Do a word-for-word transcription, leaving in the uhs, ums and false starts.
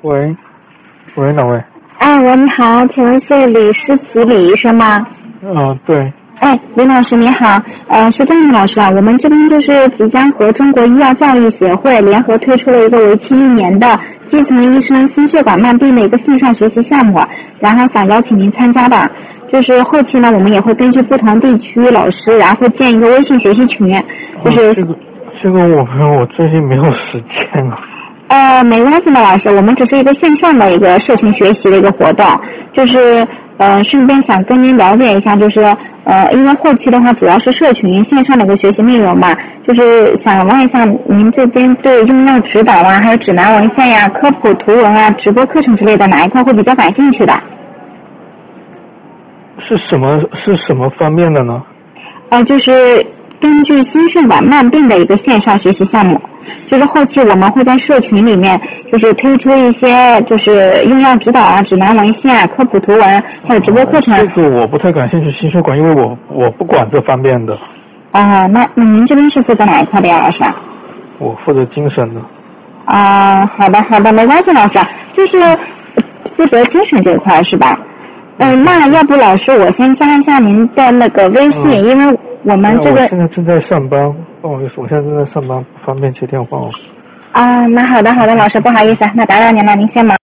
喂，喂，哪位？ 哎，喂，你好，请问是李诗琪李医生吗？ 嗯，对。 哎，李老师你好，呃，是这样的老师啊，我们这边就是即将和中国医药教育协会联合推出了一个为期一年的基层医生心血管慢病的一个线上学习项目，然后想邀请您参加吧。就是后期呢，我们也会根据不同地区老师，然后建一个微信学习群，就是、 哦、这个这个我我最近没有时间啊。 呃，没关系的，老师，我们只是一个线上的一个社群学习的一个活动，就是呃，顺便想跟您了解一下，就是呃，因为后期的话主要是社群线上的一个学习内容嘛，就是想问一下您这边对用药指导啊，还有指南文献呀、科普图文啊、直播课程之类的哪一块会比较感兴趣的？ 是什么是什么方面的呢？ 呃，就是根据心血管慢病的一个线上学习项目。就是后期我们会在社群里面，就是推出一些就是用药指导啊、指南文献啊、科普图文，还有直播课程。 这个我不太感兴趣，心血管，因为我我不管这方面的。 啊、呃，那那您这边是负责哪一块的呀，老师？ 我负责精神的。 啊、呃，好的好的，没关系，老师，就是负责精神这一块是吧？嗯、呃，那要不老师我先加一下您的那个微信，嗯、因为我们这个我现在正在上班，不好意思，我现在正在上班，不方便接电话哦。 啊，那好的好的，老师不好意思，那打扰您了，您先忙。